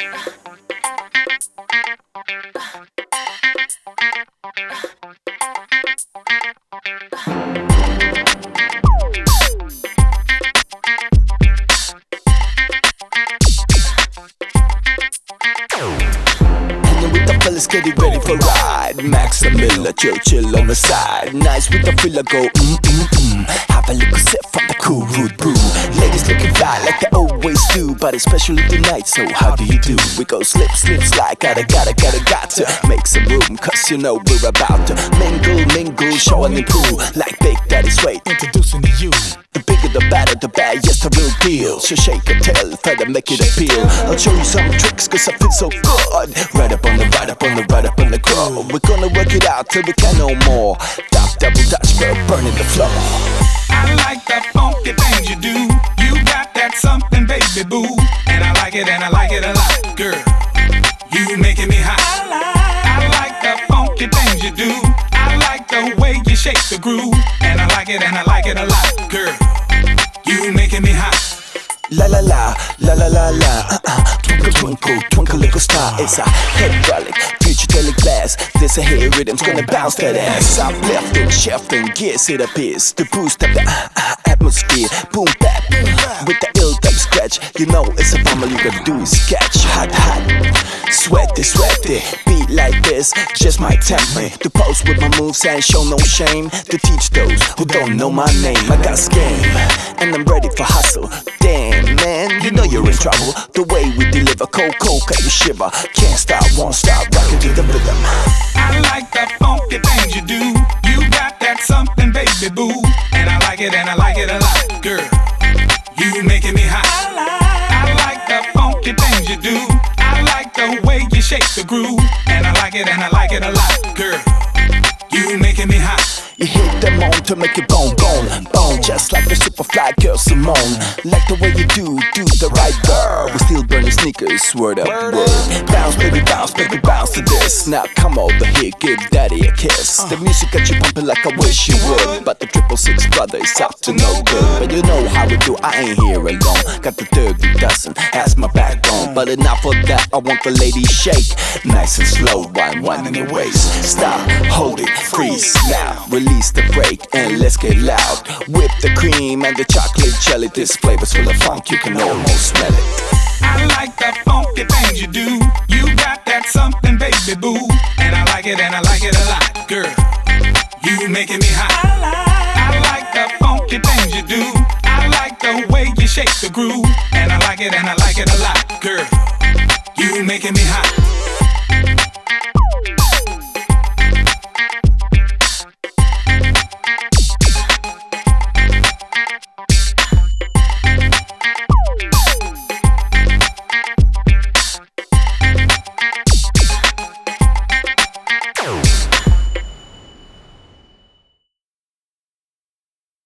Let's get it ready for ride. Max and Miller, chill on the side. Nice with the filler, go Have a little sip from the cool root brew. Ladies looking fly like they always do, but especially tonight, so how do you do? We go slip, slide, gotta make some room, cause you know we're about to mingle, show and improve. Like Big Daddy Sway, introducing to you. The bigger the better, the bad, yes the real deal. So shake a tail, try to make it appeal. I'll show you some tricks, cause I feel so good. Right up on the grow. We're gonna work it out till we can no more. Double dutch, girl, burning the floor. I like that funky things you do. You got that something, baby boo. And I like it a lot, girl. You making me hot. I like the funky things you do. I like the way you shake the groove. And I like it a lot, girl. You making me hot. La la la, la la la la. Twinkle little star. It's a hydraulic, future glass. This a hit rhythm's gonna bounce that ass. Uplifting, shifting, gears it appears to boost up the atmosphere. Boom bap, with the ill type scratch. You know it's a family, you gotta do is sketch. Hot, sweaty. Beat like this just might tempt me to post with my moves and show no shame. To teach those who don't know my name. I got game and I'm ready for hustle. Damn man, you know you're in trouble. The way we deliver cold, cut you shiver. Can't stop, won't stop, rockin' to the rhythm. I like that funky things you do. You got that something, baby boo. And I like it a lot, girl. You making me hot. I like the funky things you do. I like the way you shake the groove. And I like it a lot, girl. You making me hot. You hit them on to make it bone. Just like the super fly girl Simone. Like the way you do the right girl. We still burning sneakers, word up, word. Bounce, baby, bounce to this. Now come over here, give daddy a kiss. The music got you pumping like I wish you would. But the 666 brother is up to no good. But you know how we do, I ain't here alone. Got the dirty dozen, has my backbone. But enough of that, I want the ladies shake. Nice and slow, wind in your waist. Stop, hold it, freeze now. Release the brake and let's get loud. Whip the cream and the chocolate jelly. This flavor's full of funk, you can almost smell it. I like the funky things you do. You got that something, baby boo. And I like it a lot, girl. You making me hot. I like the funky things you do. I like the way you shake the groove. And I like it a lot, girl. You making me hot.